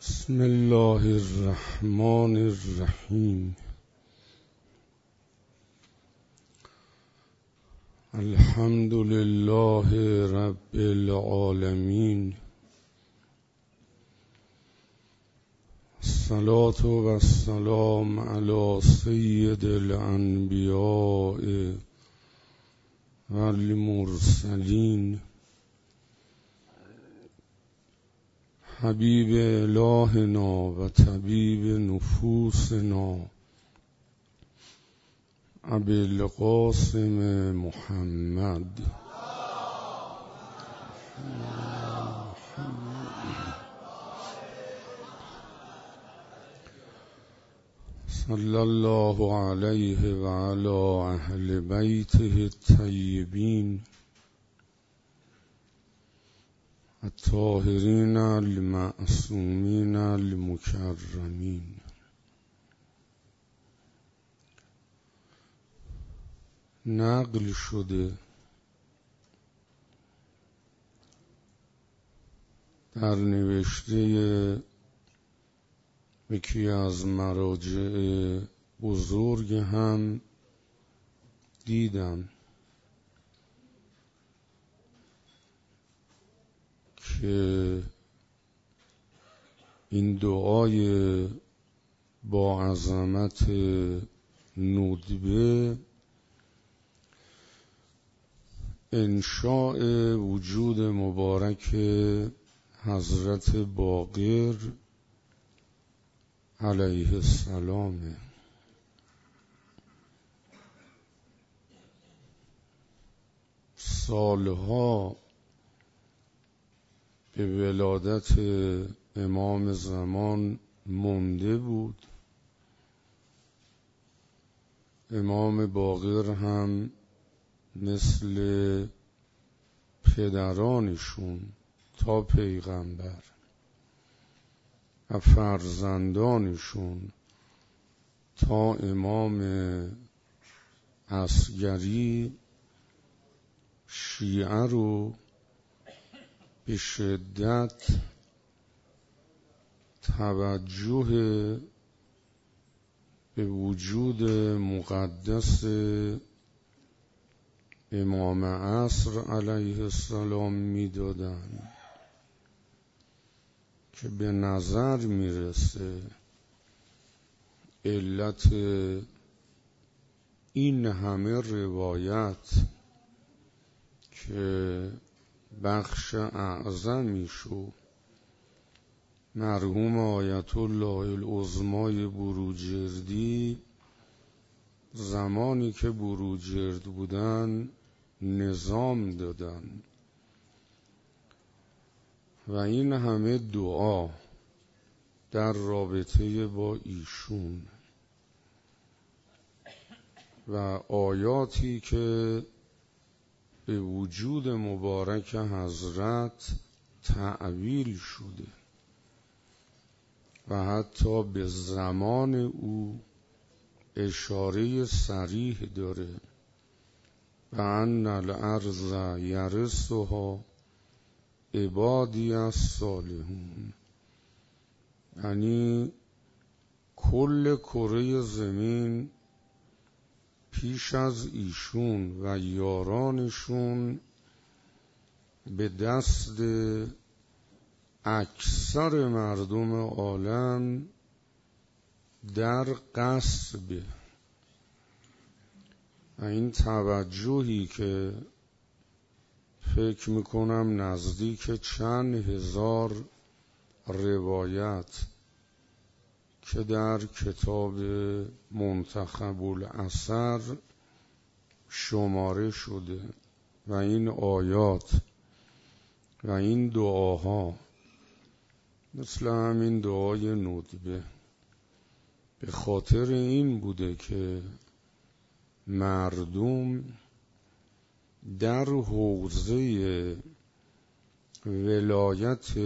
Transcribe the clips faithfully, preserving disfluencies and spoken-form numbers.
بسم الله الرحمن الرحیم. الحمد لله رب العالمین. الصلاة و السلام علی سید الانبیاء و المرسلین حبیب الهنا و طبیب نفوسنا ابی القاسم محمد صلی الله علیه و علی اهل بیته الطیبین الطاهرین المعصومین المکرمین. نقل شده در نوشته یکی از مراجع بزرگ هم دیدم که این دعای با عظمت ندبه انشاء وجود مبارک حضرت باقر علیه السلام. سالها به ولادت امام زمان مونده بود. امام باقر هم مثل پدرانشون تا پیغمبر و فرزندانشون تا امام اصغری شیعه رو به شدت توجه به وجود مقدس امام عصر علیه السلام میدادن که به نظر میرسه علت این همه روایت که بخش اعظمیشو مرحوم آیت الله العظمای بروجردی زمانی که بروجرد بودن نظام دادن و این همه دعا در رابطه با ایشون و آیاتی که به وجود مبارک حضرت تعویل شده و حتی به زمان او اشاره صریح داره و ان الارض یرثها عبادی الصالحون، یعنی کل کره زمین پیش از ایشون و یارانشون به دست اکثر مردم عالم در غصب. و این توجهی که فکر میکنم نزدیک چند هزار روایت که در کتاب منتخب الاثر شماره شده و این آیات و این دعاها مثل همین دعای ندبه به خاطر این بوده که مردم در حوزه ولایت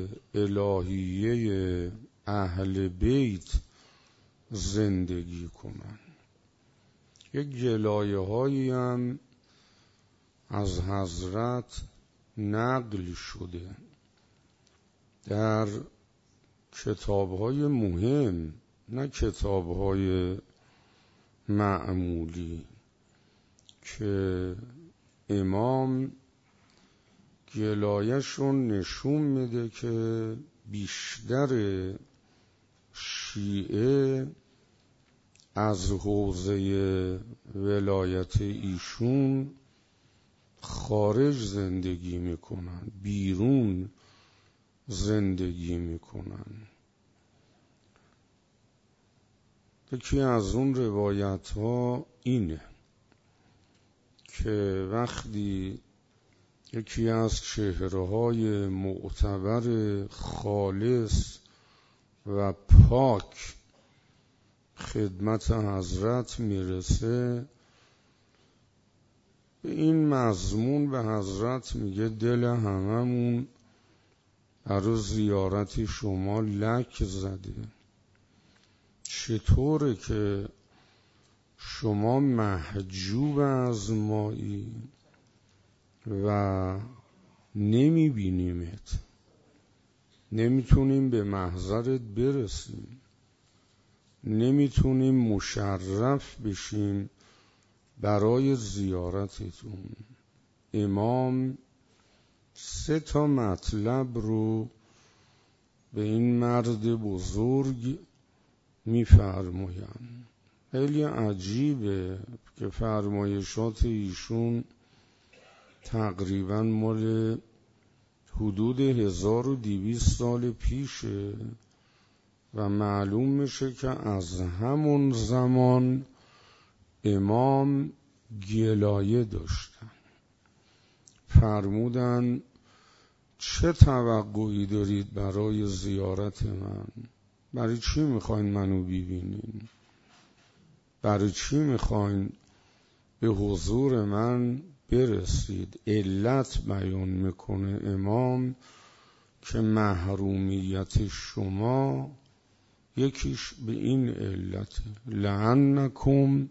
الهیه اهل بیت زندگی کنن. یک گلایه هایی هم از حضرت نقل شده در کتاب‌های مهم، نه کتاب‌های معمولی، که امام گلایشون نشون میده که بیشتر شیعه از حوزه ولایت ایشون خارج زندگی میکنن، بیرون زندگی میکنن. یکی از اون روایت ها اینه که وقتی یکی از چهره‌های معتبر خالص و پاک خدمت حضرت میرسه، به این مضمون به حضرت میگه دل هممون برای زیارت شما لک زده. چطوره که شما محجوب از مایی و نمیبینیمت، نمیتونیم به محضرت برسیم، نمیتونیم مشرف بشیم برای زیارتتون. امام سه تا مطلب رو به این مرد بزرگ میفرمایند. خیلی عجیبه که فرمایشات ایشون تقریبا مال حدود هزار و دویست سال پیشه و معلوم میشه که از همون زمان امام گلایه داشتن. فرمودن چه توقعی دارید برای زیارت من؟ برای چی میخواین منو ببینین؟ برای چی میخواین به حضور من برسید؟ علت بیان میکنه امام که محرومیت شما یکیش به این علت، لعنکم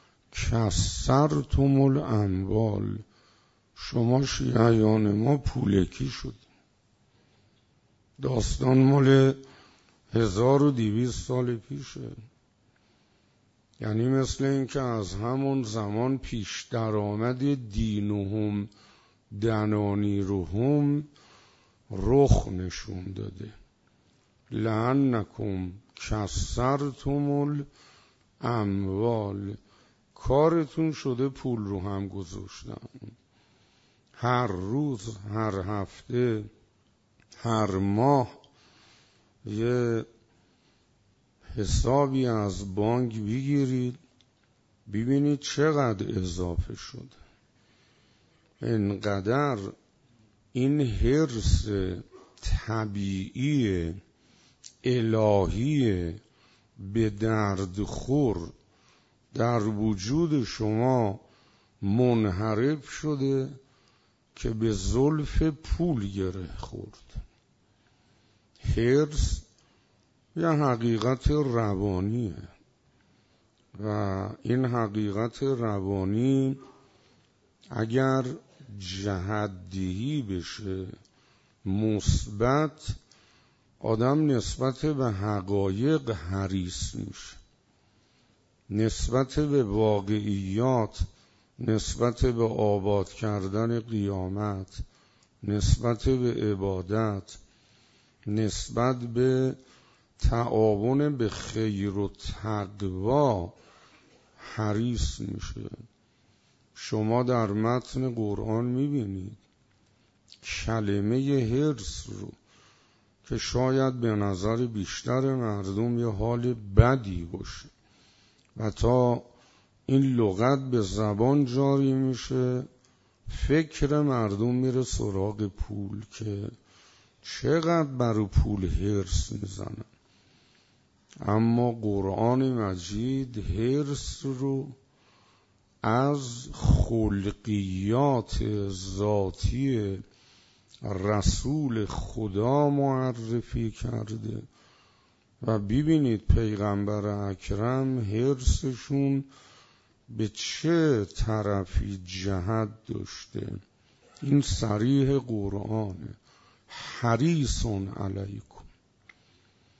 کسرتم الاموال، شما شیعیان ما پولکی شد. داستان مال هزار و دویست سال پیشه. یعنی مثل این که از همون زمان پیش درآمد دینهم دنانیرهم رخ نشون داده. لعنکم کسرتم الاموال، کارتون شده پول رو هم گذاشتن. هر روز، هر هفته، هر ماه یه حسابی از بانک بگیرید ببینید چقدر اضافه شد. اینقدر این حرص طبیعی الهی به درد خور در وجود شما منحرف شده که به زلف پول گره خورد. حرص یه حقیقت روانیه و این حقیقت روانی اگر جهت‌دهی بشه مثبت، آدم نسبت به حقایق حریص میشه، نسبت به واقعیات، نسبت به آباد کردن قیامت، نسبت به عبادت، نسبت به تعاون به خیر و تقوا حریص میشه. شما در متن قرآن میبینید کلمه حرص رو که شاید به نظر بیشتر مردم یه حال بدی باشه و تا این لغت به زبان جاری میشه فکر مردم میره سراغ پول که چقدر برای پول حرص میزنن. اما قرآن مجید حرص رو از خلقیات ذاتی رسول خدا معرفی کرده و ببینید پیغمبر اکرم حرصشون به چه طرفی جهت داشته. این صریح قرآنه، حریص علیکم.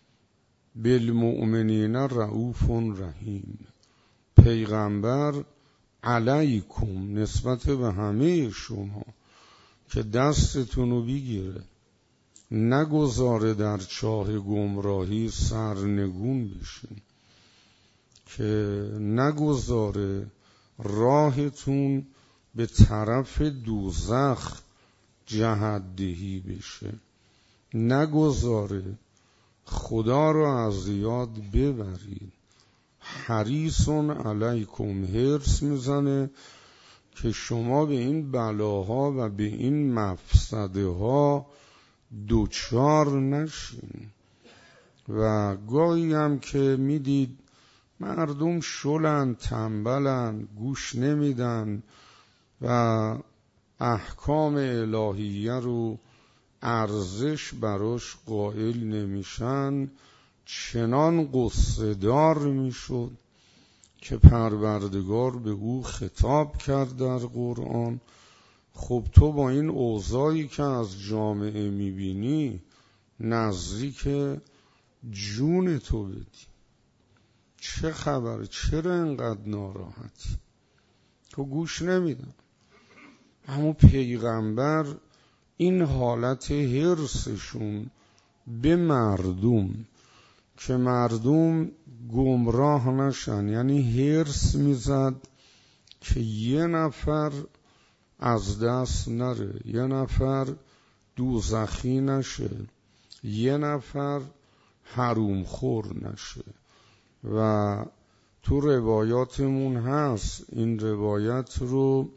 بالمؤمنین رؤوف رحیم. پیغمبر علیکم نسبت به همه شما که دستتون رو بگیره، نگذاره در چاه گمراهی سرنگون بشین، که نگذاره راهتون به طرف دوزخ جهت‌دهی بشه، نگذاره خدا رو از یاد ببرید. حریصون علیکم، حرص میزنه که شما به این بلاها و به این مفسده ها دوچار نشین. و گاهی هم که میدید مردم شلن، تنبلن، گوش نمیدن و احکام الهیه رو ارزش براش قائل نمیشن، چنان قصه دار میشد که پروردگار به او خطاب کرد در قرآن: خب تو با این اوضاعی که از جامعه میبینی نزدیک جون تو بدی، چه خبره؟ چرا انقدر ناراحتی؟ تو گوش نمیدن. اما پیغمبر این حالت حرصشون به مردم که مردم گمراه نشن، یعنی حرص میزد که یه نفر از دست نره، یه نفر دوزخی نشه، یه نفر حروم خور نشه. و تو روایاتمون هست، این روایت رو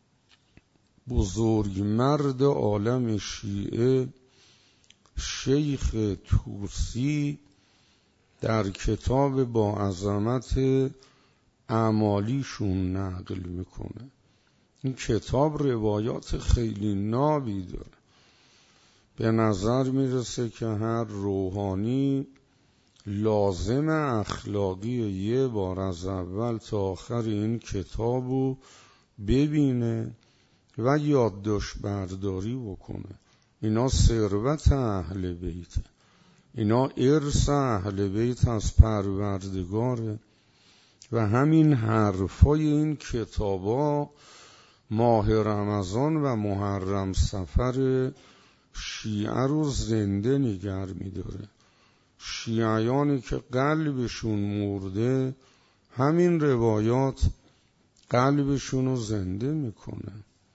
بزرگ مرد عالم شیعه شیخ طوسی در کتاب با عظمت اعمالیشون نقل میکنه. این کتاب روایات خیلی نابی داره. به نظر میرسه که هر روحانی لازم اخلاقی یه بار از اول تا آخر این کتابو ببینه و یادداشت برداری بکنه. اینا ثروت اهل بیته، اینا ارث اهل بیت از پروردگاره. و همین حرفای این کتابا ماه رمضان و محرم سفر شیعه رو زنده نگر می‌داره. شیعیانی که قلبشون مرده، همین روایات قلبشون رو زنده میکنه،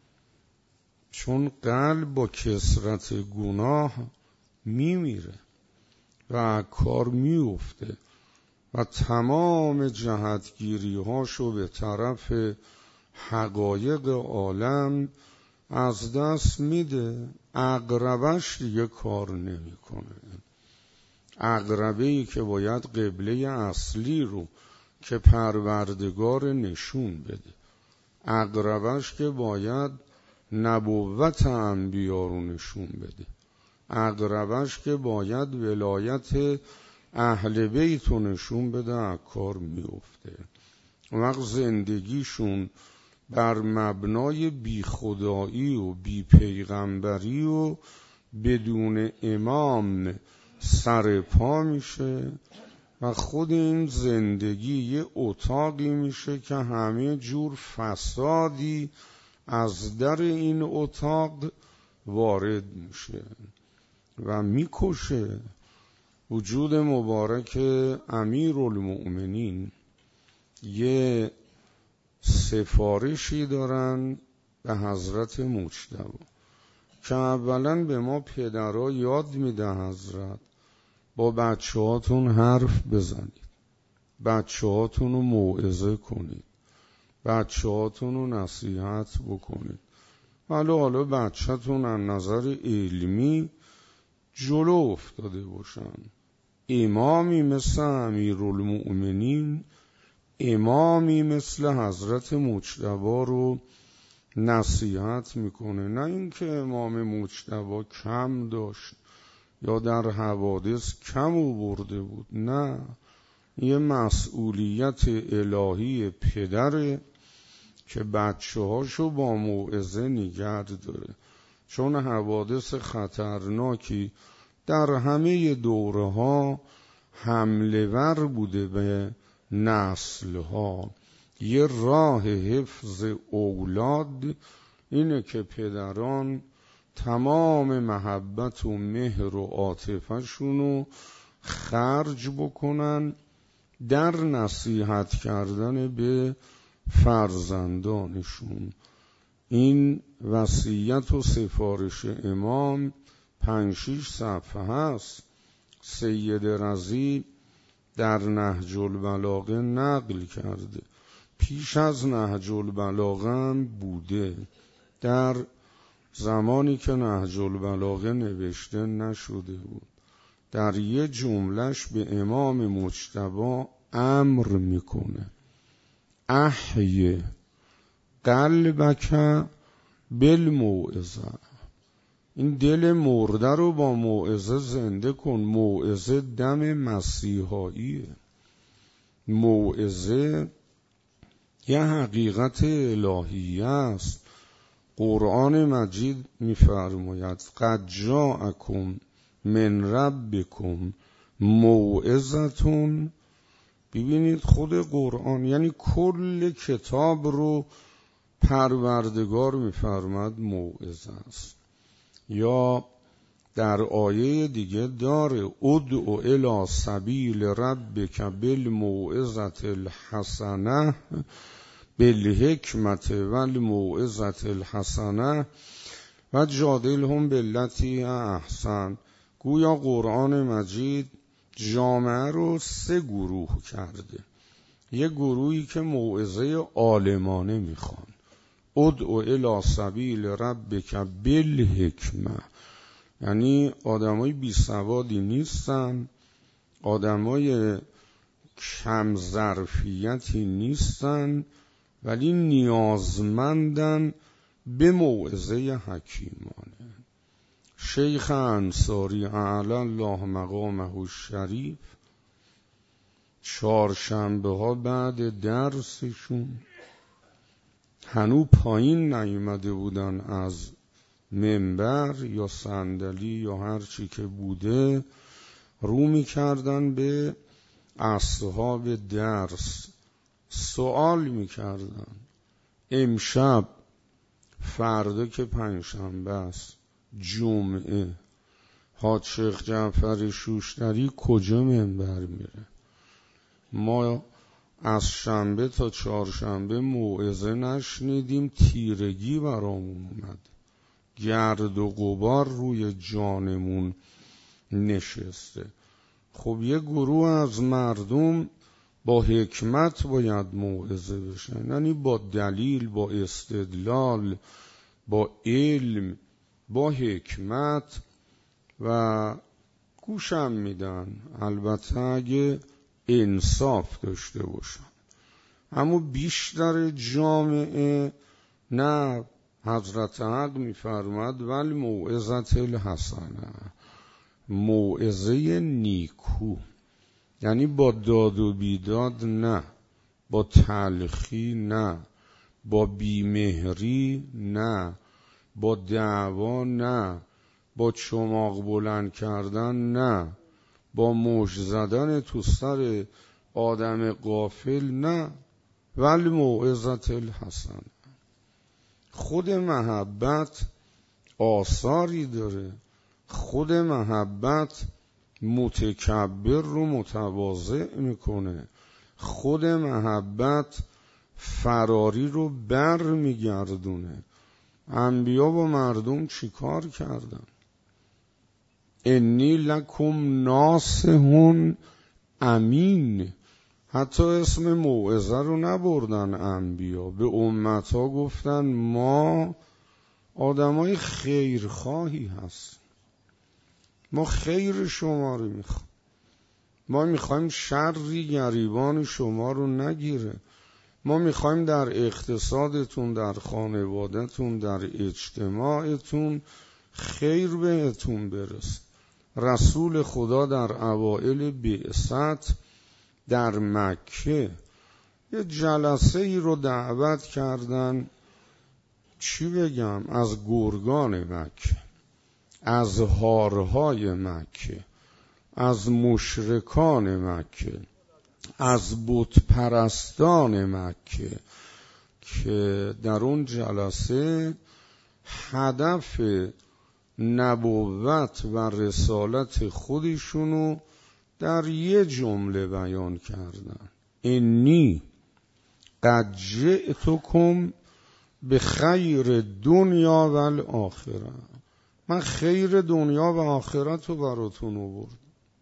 چون قلب با کثرت گناه میمیره و کار میفته و تمام جهتگیری هاشو به طرف حقایق عالم از دست میده. عقربش دیگه کار نمیکنه. عقربه‌ای که باید قبله اصلی رو که پروردگار نشون بده، عقربش که باید نبوت انبیا رو نشون بده، عقربش که باید ولایت اهل بیت رو نشون بده، کار میفته. وقت زندگیشون بر مبنای بی خدایی و بی پیغمبری و بدون امام سر پا میشه و خود این زندگی یه اتاقی میشه که همه جور فسادی از در این اتاق وارد میشه و میکشه. وجود مبارک امیرالمؤمنین یه سفارشی دارن به حضرت مجتبی که اولا به ما پدرها یاد میده حضرت با بچه هاتون حرف بزنید، بچه هاتون رو موعظه کنید، بچه هاتون رو نصیحت بکنید. حالا حالا بچه تون از نظر علمی جلو افتاده باشن. امامی مثل امیرالمؤمنین، امامی مثل حضرت مجتبی رو نصیحت میکنه. نه اینکه امام مجتبی کم داشت یا در حوادث کم آورده بود، نه، یه مسئولیت الهی پدره که بچه هاشو با موعظه نگه داره، چون حوادث خطرناکی در همه دوره ها حمله ور بوده به نسلها. یه راه حفظ اولاد اینه که پدران تمام محبت و مهر و عاطفه‌شونو خرج بکنن در نصیحت کردن به فرزندانشون. این وصیت و سفارش امام پنج شیش صفحه هست. سید رضی در نهج البلاغه نقل کرده. پیش از نهج البلاغه هم بوده. در زمانی که نهج البلاغه نوشته نشده بود، در یه جملش به امام مجتبی امر میکنه: احی قلبک بالموعظه. این دل مرده رو با موعظه زنده کن. موعظه دم مسیحاییه. موعظه یه حقیقت الهیه است. قرآن مجید می‌فرماید قد جاءکم من ربکم موعظة. ببینید خود قرآن یعنی کل کتاب رو پروردگار می‌فرماد موعظه است. یا در آیه دیگه داره ادعو الی سبیل ربک بالموعظة الحسنه بالحکمت والموعظة الحسنه و جادلهم بالتی احسن. گویا قرآن مجید جامعه رو سه گروه کرده. یه گروهی که موعظه عالمانه میخوان، ادعو الی سبیل ربک بالحکمه، یعنی آدمای بی سوادی نیستن، آدمای کم ظرفیتی نیستن، ولی نیازمندن به موعظه حکیمانه. شیخ انصاری اعلی الله مقامه الشریف چهارشنبه ها بعد درسشون هنو پایین نیامده بودن از منبر یا صندلی یا هر چی که بوده، رو می‌کردن به اصحاب درس، سوال می‌کردن امشب، فردا که پنجشنبه است، جمعه، حاج شیخ جعفر شوشتری کجا منبر میره؟ ما از شنبه تا چهارشنبه موعظه نشنیدیم، تیرگی برامون اومد، گرد و غبار روی جانمون نشسته. خب یه گروه از مردم با حکمت باید موعظه بشن، یعنی با دلیل، با استدلال، با علم، با حکمت، و گوشم میدن، البته اگه انصاف داشته باشن. اما بیشتر جامعه نه. حضرت حق میفرماد ول موعظة الحسنه، موعظه نیکو، یعنی با داد و بیداد نه، با تلخی نه، با بیمهری نه، با دعوا نه، با چماق بلند کردن نه، با مشت زدن تو سر آدم غافل نه. ول موعظة الحسنه. خود محبت آثاری داره. خود محبت متکبر رو متواضع میکنه. خود محبت فراری رو بر میگردونه. انبیا با مردم چیکار کردن؟ انی لکم ناصح امین. حتی اسم موعظه رو نبردن انبیا، به امتها گفتن ما آدمای خیرخواهی هست، ما خیر شما رو میخوایم، ما میخوایم شری گریبان شما رو نگیره، ما میخوایم در اقتصادتون، در خانوادتون، در اجتماعتون خیر بهتون برسه. رسول خدا در اوائل بعثت در مکه یه جلسه ای رو دعوت کردن، چی بگم، از گرگان مکه، از هارهای مکه، از مشرکان مکه، از بت پرستان مکه که در اون جلسه هدف نبوت و رسالت خودشونو در یه جمله بیان کردن: انی قد جئتکم به خیر دنیا و الاخره. من خیر دنیا و آخرت رو براتون آوردم.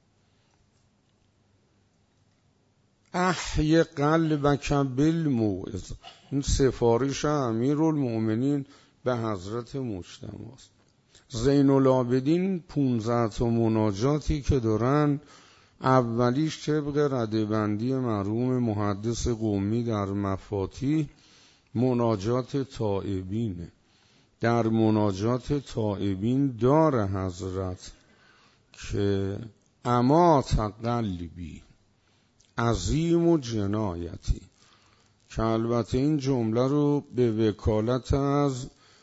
احی قلبک بالموعظه. این سفارش امیرالمؤمنین به حضرت مجتبی است. زین العابدین پونزده تا مناجاتی که دارن، اولیش طبق ردبندی مرحوم محدث قمی در مفاتیح مناجات تائبینه. در مناجات تائبین داره حضرت که اما قلبی عظیم و جنایتی، که البته این جمله رو به وکالت از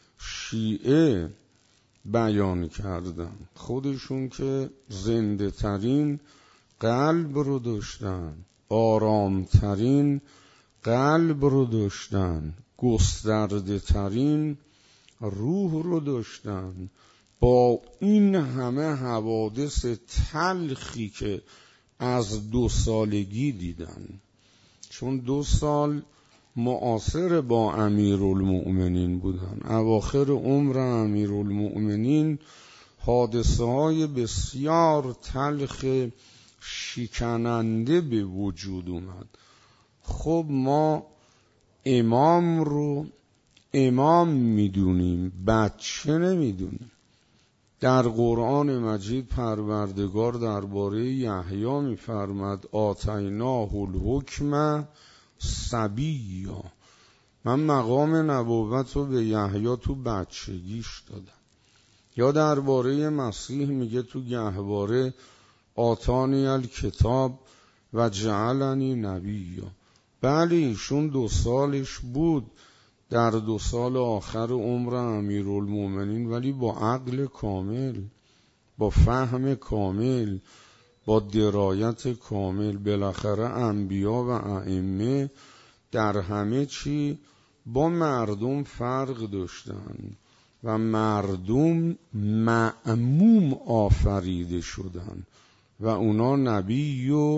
شیعه بیان کردن، خودشون که زنده ترین قلب رو داشتن، آرام ترین قلب رو داشتن، گسترده ترین روح رو داشتن. با این همه حوادث تلخی که از دو سالگی دیدن، چون دو سال معاصر با امیرالمؤمنین بودن، اواخر عمر امیرالمؤمنین حادثه های بسیار تلخ شکننده به وجود اومد. خب ما امام رو امام میدونیم، بچه نمیدونیم. در قرآن مجید پروردگار درباره یحیی میفرماد آتیناه الحکم صبیا. من مقام نبوت رو به یحیی تو بچگیش دادم. یا درباره مسیح میگه تو گهواره آتانی الکتاب و جعلنی نبیا. بله ایشون دو سالش بود در دو سال آخر عمر امیرالمؤمنین، ولی با عقل کامل، با فهم کامل، با درایت کامل. بالاخره انبیا و ائمه در همه چی با مردم فرق داشتن و مردم مأموم آفریده شدن و اونا نبی و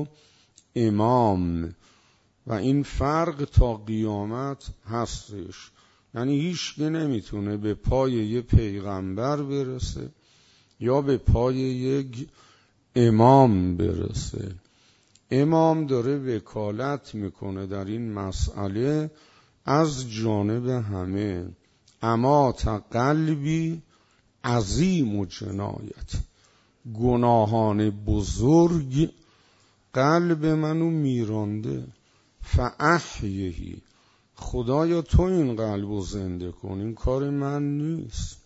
امام، و این فرق تا قیامت هستش. یعنی هیچ که نمیتونه به پای یه پیغمبر برسه یا به پای یک امام برسه. امام داره وکالت میکنه در این مسئله از جانب همه. اما تا قلبی عظیم و جنایت، گناهان بزرگ قلب منو میرانده. فاحیهی، خدایا تو این قلب رو زنده کن، این کار من نیست.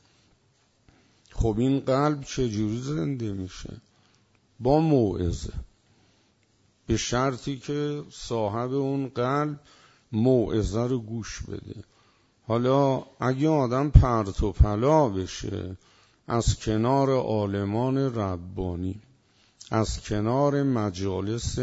خب این قلب چجوری زنده میشه؟ با موعظه، به شرطی که صاحب اون قلب موعظه رو گوش بده. حالا اگه آدم پرت و پلا بشه از کنار عالمان ربانی، از کنار مجالس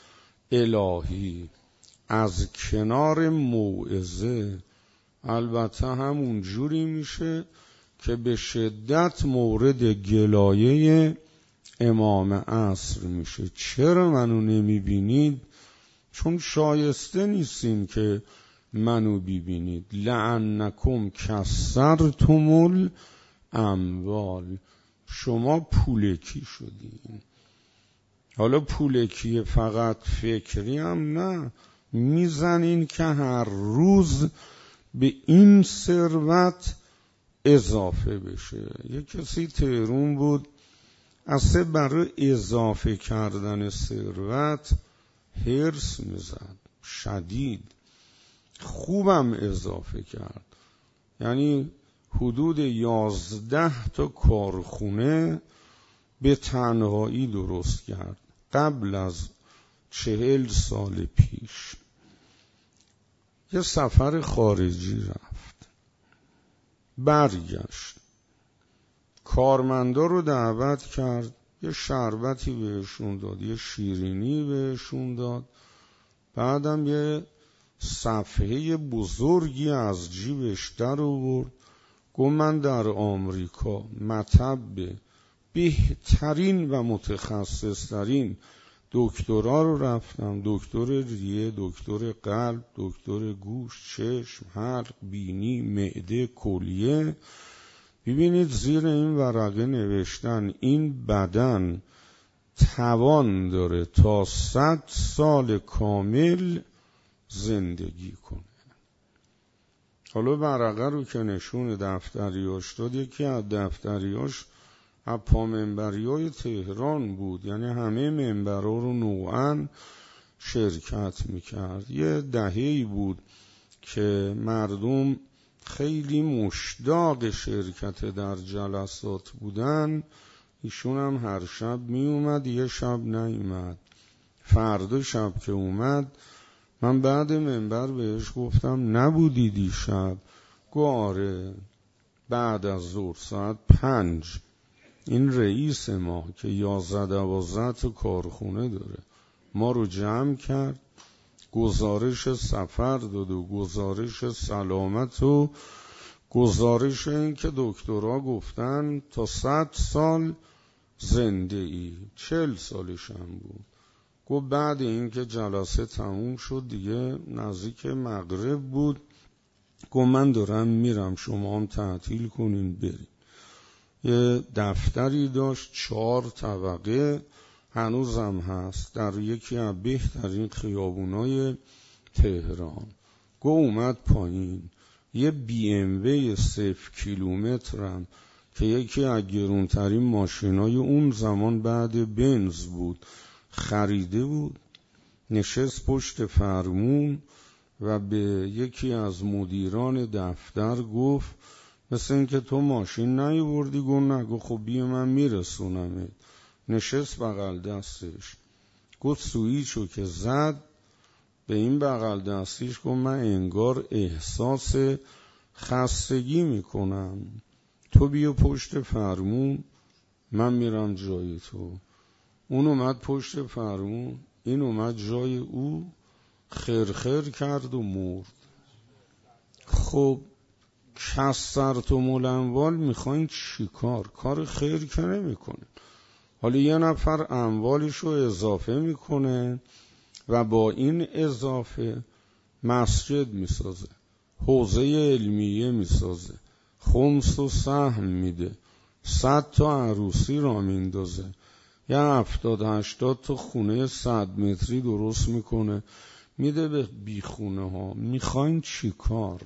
الهی، از کنار موعظه، البته همون جوری میشه که به شدت مورد گلایه امام عصر میشه. چرا منو نمیبینید؟ چون شایسته نیستین که منو ببینید. لعنکم کسرتم الاموال، شما پولکی شدین. حالا پولکی فقط فکری هم نه، میزنین که هر روز به این ثروت اضافه بشه. یک کسی تهرون بود، اصلا برای اضافه کردن ثروت هرس میزد شدید. خوبم اضافه کرد، یعنی حدود یازده تا کارخونه به تنهایی درست کرد قبل از چهل سال پیش. یه سفر خارجی رفت، برگشت، کارمندا رو دعوت کرد یه شربتی بهشون داد، یه شیرینی بهشون داد، بعدم یه صفحه بزرگی از جیبش در آورد، گفت من در آمریکا مطب بهترین و متخصصترین دکترا رو رفتم، دکتر ریه، دکتر قلب، دکتر گوش، چشم، حلق، بینی، معده، کلیه. ببینید زیر این ورقه نوشتن این بدن توان داره تا صد سال کامل زندگی کنه. حالا ورقه رو که نشون دفتریاش داد، یکی از دفتریاش از پا منبریای تهران بود، یعنی همه منبرها رو نوعاً شرکت میکرد. یه دهه‌ای بود که مردم خیلی مشتاق شرکت در جلسات بودن، ایشون هم هر شب می اومد، یه شب نیومد. فردا شب که اومد من بعد منبر بهش گفتم نبودی دیشب؟ گفت آره، بعد از ظهر ساعت پنج این رئیس ما که یازده دوازده تا کارخونه داره ما رو جمع کرد، گزارش سفر داد و گزارش سلامت و گزارش این که دکترها گفتن تا صد سال زنده ای. چل سالش هم بود. گفت بعد این که جلسه تموم شد دیگه نزدیک مغرب بود، گفت من دارم میرم، شما هم تعطیل کنین بریم. یه دفتری داشت چهار طبقه، هنوزم هست، در یکی از بهترین خیابونای تهران. گفت اومد پایین یه بی ام وی صفر کیلومترم که یکی از گرونترین ماشینای اون زمان بعد بنز بود خریده بود، نشست پشت فرمون و به یکی از مدیران دفتر گفت مثل این که تو ماشین نیاوردی؟ گفت نه. گفت خب بیا من میرسونمت. نشست بغل دستش، گفت سویچو که زد به این بغل دستیش، گفت من انگار احساس خستگی میکنم، تو بیا پشت فرمون من میرم جای تو. اون اومد پشت فرمون، این اومد جای او، خرخر کرد و مرد. خب کسرت و ملنوال میخواین چی کار؟ کار خیر که نمیکنه. حالا یه نفر اموالشو اضافه میکنه و با این اضافه مسجد میسازه، حوزه علمیه میسازه، خمس و سهم میده، صد تا عروسی را میندازه، یه هفتاد هشتاد تا خونه صد متری درست میکنه میده به بیخونه ها. میخواین چی کار؟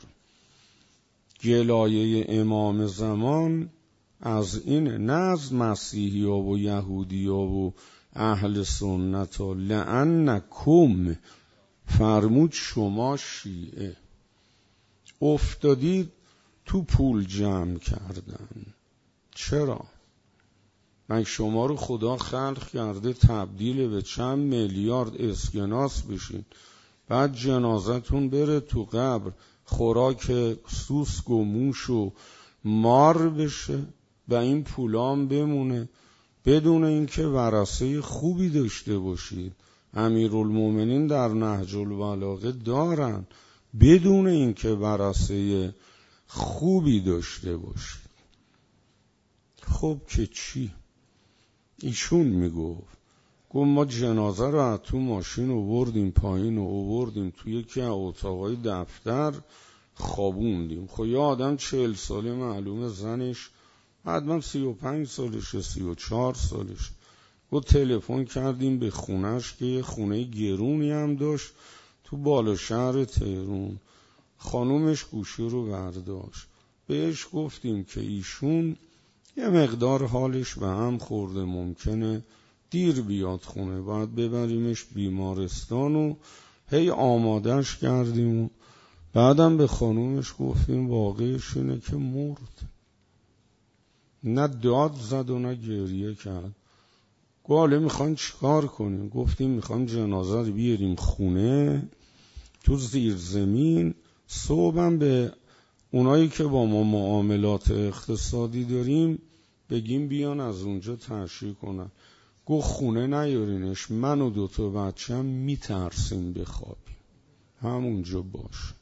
گلایه امام زمان از این، نه از مسیحی ها و یهودی ها و اهل سنت ها، لعنکم، فرمود شما شیعه افتادید تو پول جمع کردن. چرا؟ من شما رو خدا خلق کرده تبدیل به چند میلیارد اسکناس بشین، بعد جنازتون بره تو قبر خوراک سوسک و موش و مار بشه و این پولام بمونه بدون اینکه ورثه خوبی داشته باشید. امیرالمومنین در نهج البلاغه دارن، بدون اینکه ورثه خوبی داشته باشید. خب که چی؟ ایشون میگفت گفت ما جنازه رو از تو ماشین آوردیم پایین و آوردیم توی یکی از اتاقای دفتر خوابوندیم. خب یه آدم چهل ساله معلومه زنش حتما سی و پنج سالشه، سی و چهار سالشه. گفت تلفن کردیم به خونش که یه خونه گرونی هم داشت تو بالا شهر تهران. خانومش گوشی رو برداشت، بهش گفتیم که ایشون یه مقدار حالش به هم خورده، ممکنه دیر بیاد خونه، باید ببریمش بیمارستان و هی آمادش کردیم و بعدم به خانومش گفتیم واقعش اینه که مرد. نه داد زد و نه گریه کرد. گفت حالا میخواین چیکار کنیم؟ گفتیم میخوایم جنازه رو بیاریم خونه تو زیر زمین، صبحم به اونایی که با ما معاملات اقتصادی داریم بگیم بیان از اونجا تشریح کنن. گفت خونه نیارینش، من و دوتا بچه هم میترسیم بخوابیم، همونجا باش.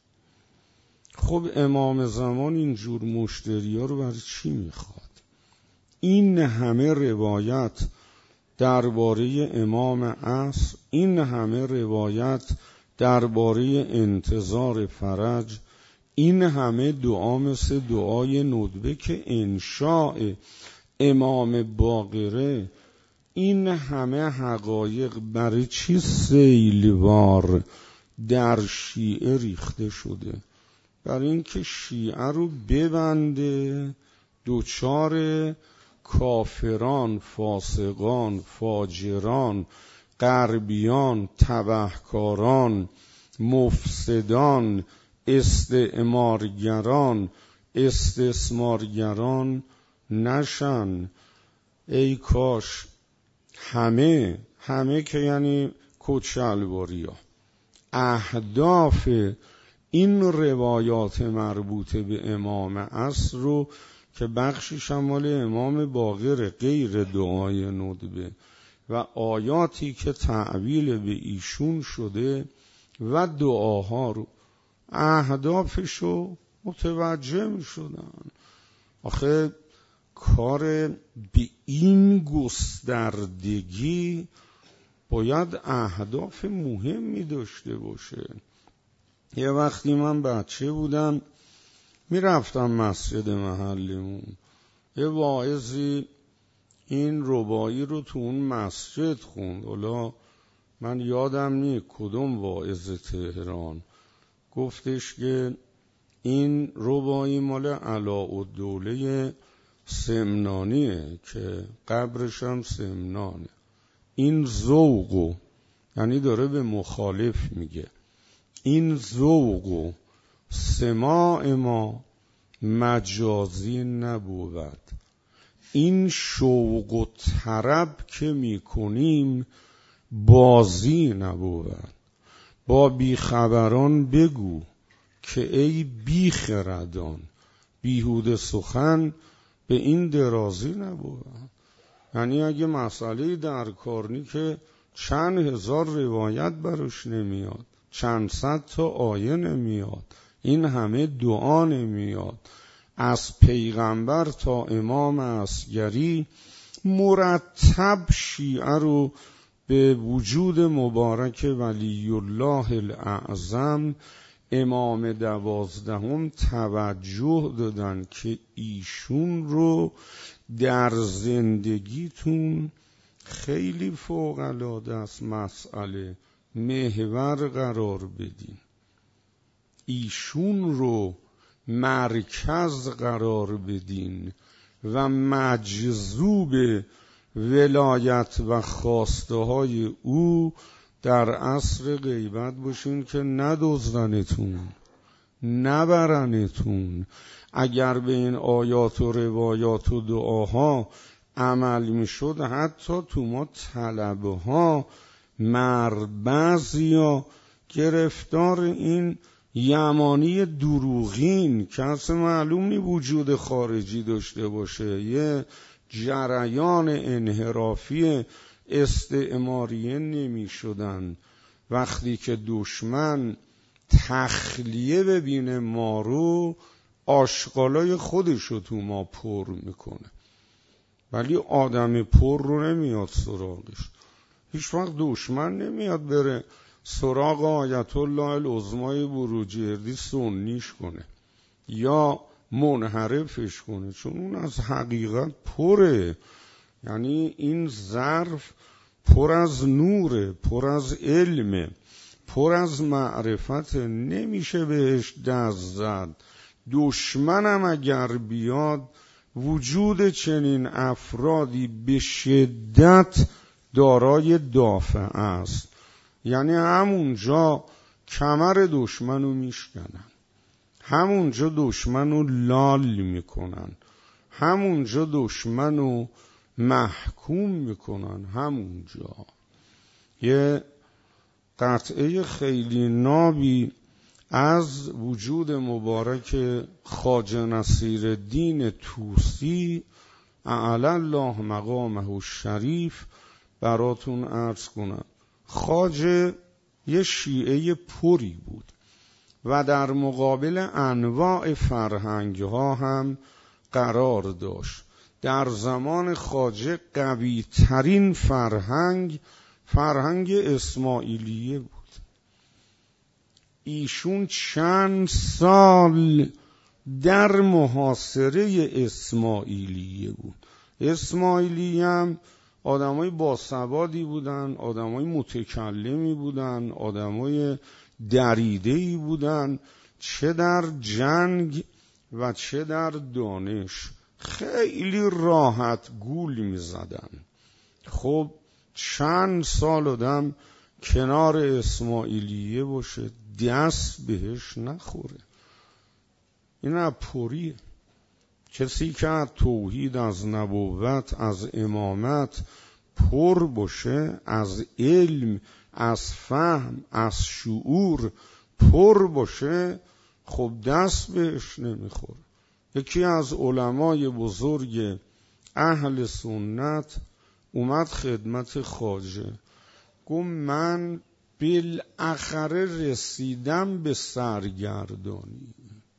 خب امام زمان اینجور مشتری ها رو برای چی میخواد؟ این همه روایت درباره امام عصر، این همه روایت درباره انتظار فرج، این همه دعا مثل دعای ندبه که انشاء امام باقره، این همه حقایق برای چی سیلوار در شیعه ریخته شده؟ برای اینکه شیعه رو ببنده دوچار کافران، فاسقان، فاجران، غربیان، تبهکاران، مفسدان، استعمارگران، استثمارگران نشن. ای کاش همه همه که یعنی کچلواری ها اهداف این روایات مربوطه به امام عصر رو که بخشی شمال امام باقر غیر دعای ندبه و آیاتی که تعویل به ایشون شده و دعاها رو اهدافشو متوجه می شدن. آخه کار به این گستردگی باید اهداف مهمی داشته باشه. یه وقتی من بچه بودم میرفتم مسجد محلمون، یه واعظی این رباعی رو تو اون مسجد خوند. حالا من یادم نی کدوم واعظ تهران، گفتش که این رباعی مال علاءالدوله سمنانیه که قبرش هم سمنانه. این ذوقو، یعنی داره به مخالف میگه، این ذوقو سماع ما مجازی نبود، این شوق و طرب که میکنیم بازی نبود. با بیخبران بگو که ای بیخردان، بیهوده سخن به این درازی نبود. یعنی اگه مسئله در کارنی که چند هزار روایت براش نمیاد، چند صد تا آیه نمیاد، این همه دعا نمیاد، از پیغمبر تا امام اصغری مرتب شیعه رو به وجود مبارک ولی الله الاعظم امام دوازدهم توجه دادن که ایشون رو در زندگیتون خیلی فوق العاده است مسئله محور قرار بدین، ایشون رو مرکز قرار بدین و مجذوب ولایت و خواسته های او در عصر غیبت باشین که ندزدنتون، نبرنتون. اگر به این آیات و روایات و دعاها عمل می شد، حتی تو ما طلبه ها مرد بعضیا گرفتار این یمانی دروغین که اصلا معلوم نی وجود خارجی داشته باشه، یه جریان انحرافی استعماریه نمی شدن. وقتی که دشمن تخلیه ببینه ما رو، آشغالای خودشو تو ما پر میکنه، ولی آدم پر رو نمیاد سراغش. هیچ وقت دشمن نمیاد بره سراغ آیت الله العظمای بروجردی سنیش کنه یا منحرفش کنه، چون اون از حقیقت پره. یعنی این ظرف پر از نوره، پر از علمه، پر از معرفت، نمیشه بهش دست زد. دشمنم اگر بیاد، وجود چنین افرادی به شدت دارای دافع است. یعنی همونجا کمر دشمنو میشکنن، همونجا دشمنو لال میکنن، همونجا دشمنو محکوم میکنن. همونجا یه قطعه خیلی نابی از وجود مبارک خواجه نصیرالدین طوسی اعلی الله مقامه الشریف براتون عرض کنم. خواجه یه شیعه پری بود و در مقابل انواع فرهنگ ها هم قرار داشت. در زمان خواجه قوی ترین فرهنگ فرهنگ اسماعیلیه بود. ایشون چند سال در محاصره اسماعیلیه بود. اسماعیلیه هم آدمای باسوادی بودن، آدمای متکلمی بودن، آدمای دریده‌ای بودن، چه در جنگ و چه در دانش خیلی راحت گول می زدن. خب چند سال آدم کنار اسماعیلیه باشه دست بهش نخوره، این پریه. کسی که از توحید، از نبوت، از امامت پر باشه، از علم، از فهم، از شعور پر باشه، خب دست بهش نمیخوره. یکی از علمای بزرگ اهل سنت اومد خدمت خواجه، گفت من بالاخره رسیدم به سرگردانی.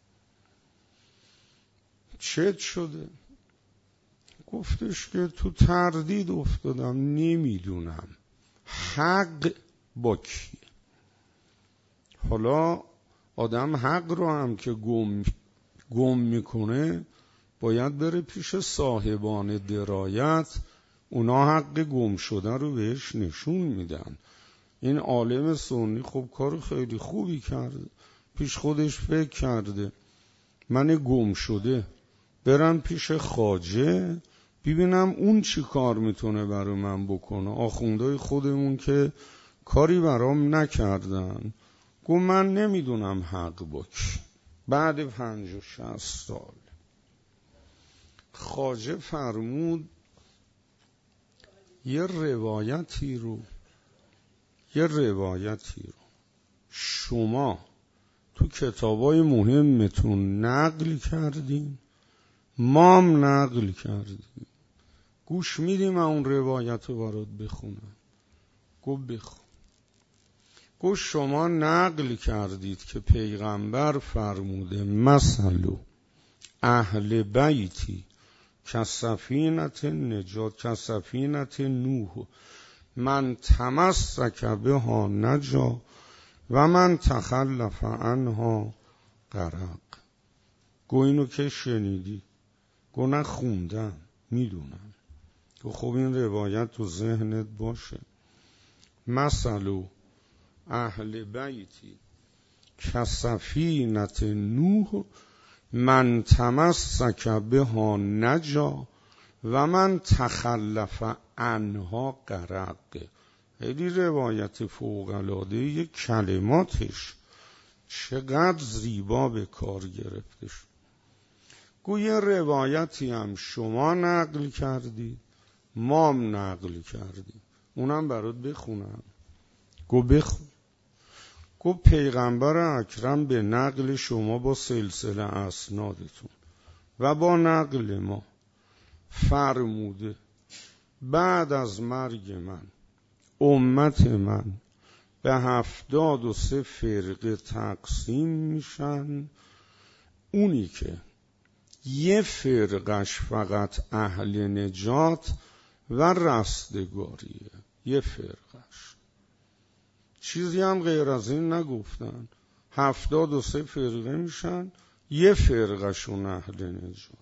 چه شده؟ گفتش که تو تردید افتادم، نمیدونم حق با کیه. حالا آدم حق رو هم که گم گم میکنه باید بره پیش صاحبان درایت، اونا حق گم شده رو بهش نشون میدن. این عالم سنی خب کار خیلی خوبی کرده، پیش خودش فکر کرده من گم شده برم پیش خواجه ببینم اون چی کار میتونه برای من بکنه. آخوندهای خودمون که کاری برام نکردن. گفت من نمیدونم حق با کی. بعد پنج و شصت سال خواجه فرمود یه روایتی رو یه روایتی رو شما تو کتابای مهمتون نقل کردین، ما هم نقل کردیم، گوش میدیم اون روایت رو برات بخونم. گفت بخون. گفت شما نقل کردید که پیغمبر فرموده مثل اهل بیتی کسفینت نجات کسفینت نوح من تمسک بها نجا و من تخلف عنها غرق. گو اینو که شنیدی؟ گو نه خوندم میدونم. گو خب این روایت تو ذهنت باشه. مثل اهل بیتی کسفینت نوح من تمسک بها نجا و من تخلف عنها غرق. خیلی روایت فوق‌العاده، یک کلماتش چقدر زیبا به کار گرفته شد. گوی روایتی هم شما نقل کردی، ما هم نقل کردی، اونم برات بخونم. گو بخون. گو پیغمبر اکرم به نقل شما با سلسله اسنادتون و با نقل ما فرموده بعد از مرگ من امت من به هفتاد و سه فرقه تقسیم میشن. اونی که یه فرقش فقط اهل نجات و رستگاریه، یه فرقش، چیزی هم غیر از این نگفتن. هفتاد و سه فرقه میشن، یه فرقشون اهل نجات.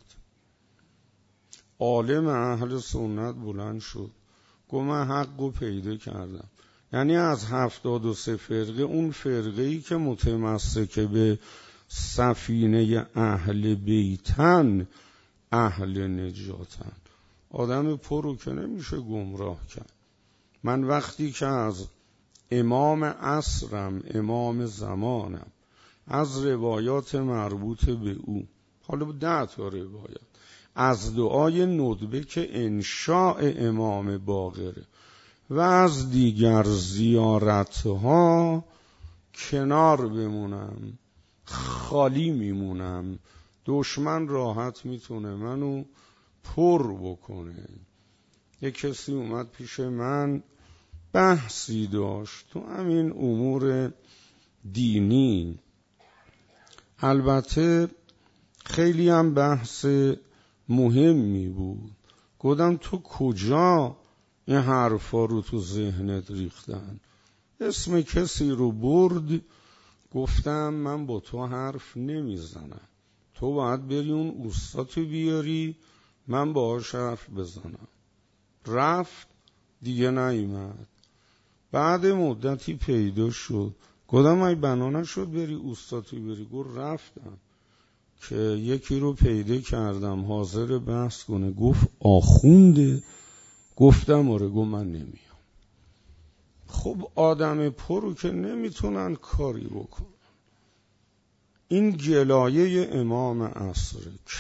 عالم اهل سنت بلند شد گفت من حقو پیدا کردم. یعنی از هفتاد و سه فرقه اون فرقه‌ای که متمسک به سفینه اهل بیتن اهل نجاتن. آدم پرو که نمیشه گمراه کرد. من وقتی که از امام عصرم، امام زمانم، از روایات مربوط به او، حالا ده تا روایات، از دعای ندبه که انشاء امام باقره و از دیگر زیارتها کنار بمونم، خالی میمونم، دشمن راحت میتونه منو پر بکنه. یک کسی اومد پیش من بحثی داشت تو همین امور دینی، البته خیلی هم بحث مهمی بود. گفتم تو کجا این حرفا رو تو ذهنت ریختن؟ اسم کسی رو برد. گفتم من با تو حرف نمیزنم، تو باید بری اون استادو بیاری من باهاش حرف بزنم. رفت دیگه نیومد. بعد مدتی پیدا شد. گفتم ای بنا نشد بری استادو بیاری؟ گفت رفتم که یکی رو پیدا کردم حاضر بحث کنه. گفت آخونده؟ گفتم آره. گفت من نمیام. خب آدم پرو که نمیتونن کاری بکنن. این گلایه امام عصر،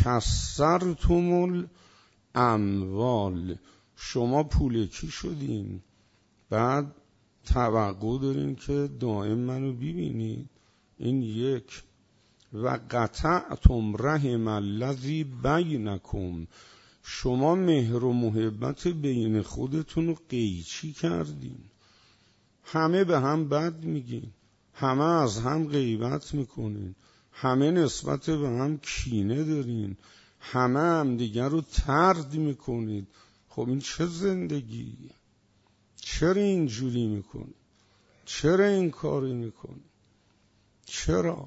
کسرتم الاموال، شما پولکی شدین بعد توقع دارین که دائم منو ببینید. این یک. و قطعتم رحم الذی بینکم، شما مهر و محبت بین خودتون رو قیچی کردین. همه به هم بد میگین، همه از هم غیبت میکنین، همه نسبت به هم کینه دارین، همه هم دیگر رو طرد میکنید. خب این چه زندگیه؟ چرا اینجوری میکنی؟ چرا این کاری میکنی؟ چرا؟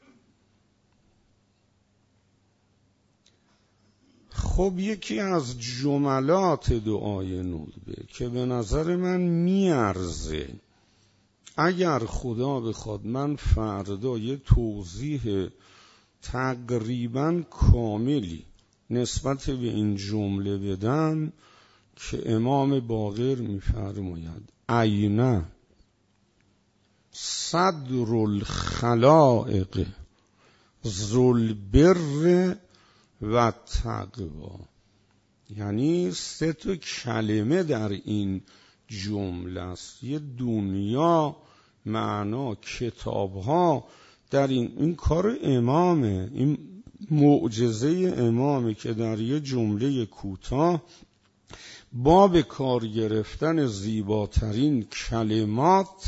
خب یکی از جملات دعای ندبه که به نظر من میارزه، اگر خدا بخواد من فردا یه توضیح تقریبا کاملی نسبت به این جمله بدم، که امام باقر میفرماید عینه صدر الخلائق ذل بر و تقوا. یعنی سه تا کلمه در این جمله است. یه دنیا معنا کتابها در این این کار امامه، این معجزه امامه که در یه جمله کوتاه با به کار گرفتن زیباترین کلمات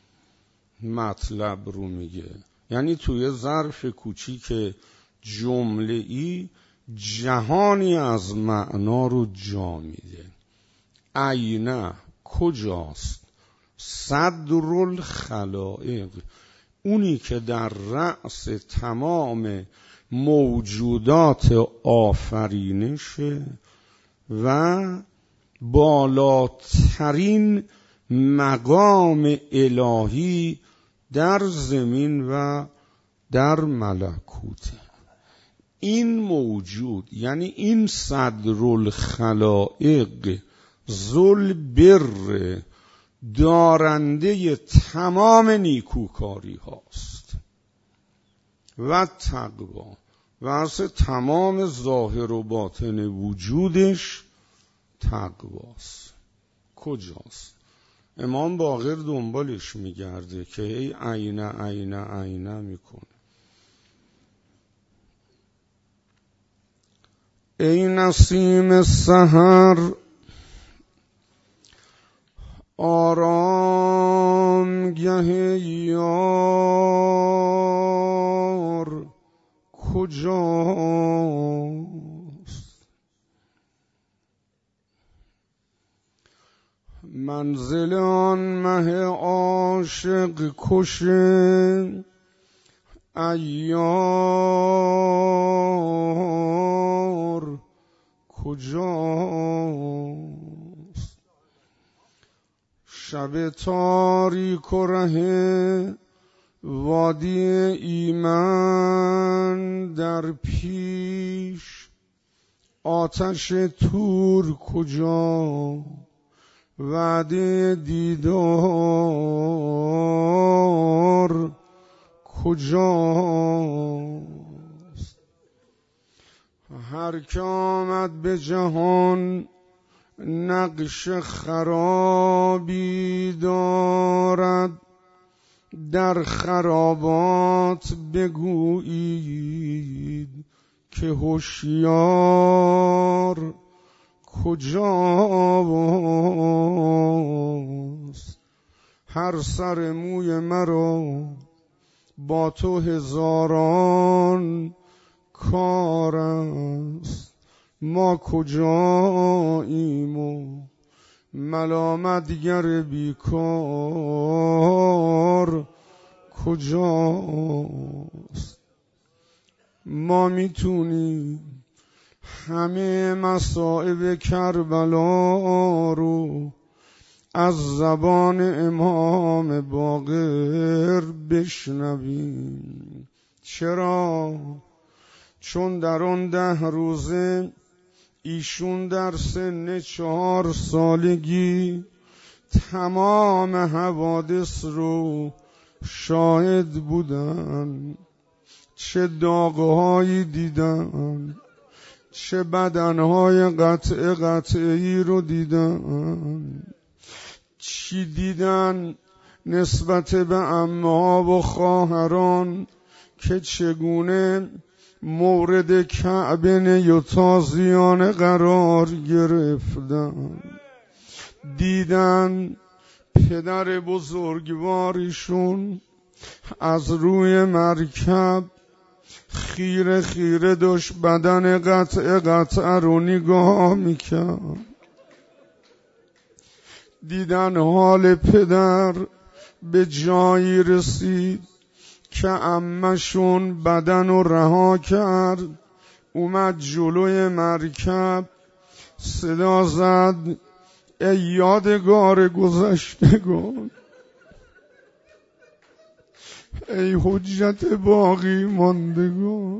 مطلب رو میگه. یعنی توی ظرف کوچیک جمله ای جهانی از معنا رو جا میده. عینه کجاست؟ صدر الخلائق، اونی که در رأس تمام موجودات آفرینشه و بالاترین مقام الهی در زمین و در ملکوت. این موجود یعنی این صدر الخلائق ذل بر، دارنده تمام نیکوکاری هاست و تقوا، و اصل تمام ظاهر و باطن وجودش تقواست. کجاست؟ امام باقر دنبالش میگرده که ای عینه عینه عینه میکنه. ای نسیم سحر آرامگه یار کجاست؟ منزل آن مه عاشق کش عیار کجاست؟ شب تاریک و ره وادی ایمن در پیش، آتش تور کجا؟ وعده دیدار کجاست؟ هر که آمد به جهان نقش خرابی دارد، در خرابات بگویید که هوشیار کجاست. هر سر موی مرا با تو هزاران کار است. ما کجاییم و ملامتگر بیکار کجاست. ما میتونیم همه مصائب کربلا رو از زبان امام باقر بشنویم. چرا؟ چون در آن ده روزه ایشون در سن چهار سالگی تمام حوادث رو شاهد بودن. چه داغ‌هایی دیدن، چه بدنهای قطع قطعی رو دیدن، چی دیدن نسبت به عمه‌ها و خواهران که چگونه مورد کعبه یوتازیان قرار گرفتن. دیدن پدر بزرگوارشون از روی مرکب خیره خیره داشت بدن قطع قطع رو نگاه میکرد. دیدن حال پدر به جایی رسید که عمه‌شون بدن رو رها کرد، اومد جلوی مرکب صدا زد ای یادگار گذشتگان، ای حجت باقی ماندگان،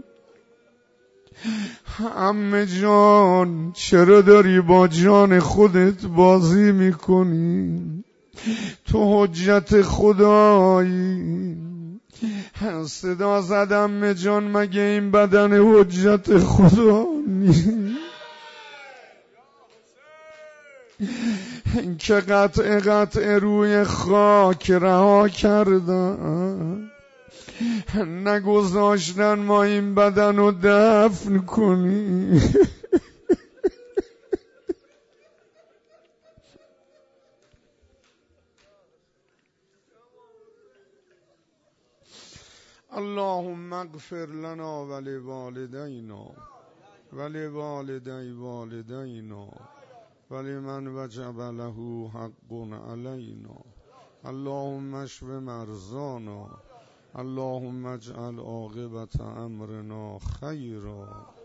عمه جان چرا داری با جان خودت بازی میکنی؟ تو حجت خدایی. صدا زد عمه جان مگه این بدن حجت خدا نیست؟ که قطع قطع روی خاک رها کردن، نگذاشتن ما این بدن رو دفن کنیم. اللهم اغفر لنا ولوالدینا ولوالدی والدینا ولمن وجب له حق علینا. اللهم اشف مرضانا، اللهم اجعل عاقبت امرنا خیرا.